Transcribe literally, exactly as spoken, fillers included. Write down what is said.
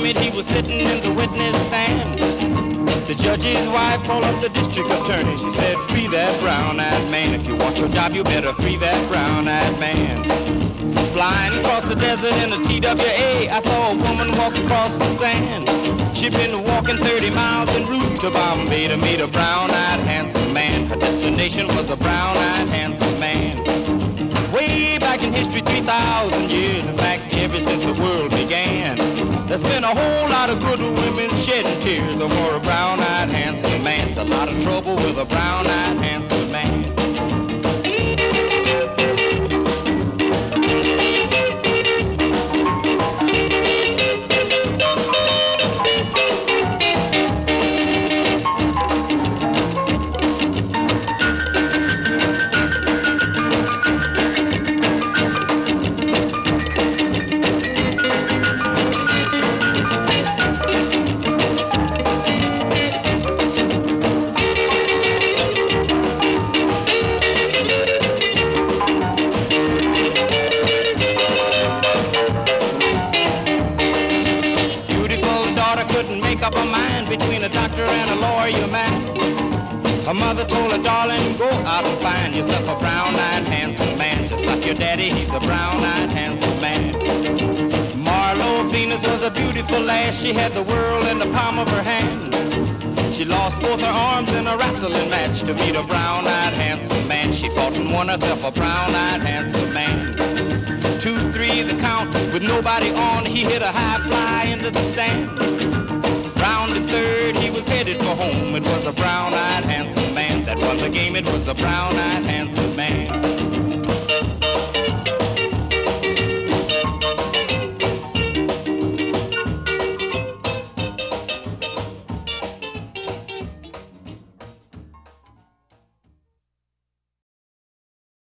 it, he was sitting in the witness stand. The judge's wife called up the district attorney. She said, free that brown-eyed man. If you want your job, you better free that brown-eyed man. Flying across the desert in a T W A, I saw a woman walk across the sand. She'd been walking thirty miles en route to Bombay to meet a brown-eyed handsome man. Her destination was a brown-eyed handsome man. Way back in history, three thousand years, in fact, ever since the world began, there's been a whole lot of good women shedding tears over a brown-eyed handsome man. It's a lot of trouble with a brown-eyed handsome man. Her mother told her, darling, go out and find yourself a brown-eyed handsome man. Just like your daddy, he's a brown-eyed handsome man. Marlo Venus was a beautiful lass. She had the world in the palm of her hand. She lost both her arms in a wrestling match to meet a brown-eyed handsome man. She fought and won herself a brown-eyed handsome man. Two, three, the count, with nobody on, he hit a high fly into the stand. Round the third, he was headed for home. It was a brown-eyed handsome man that won the game. It was a brown-eyed handsome man.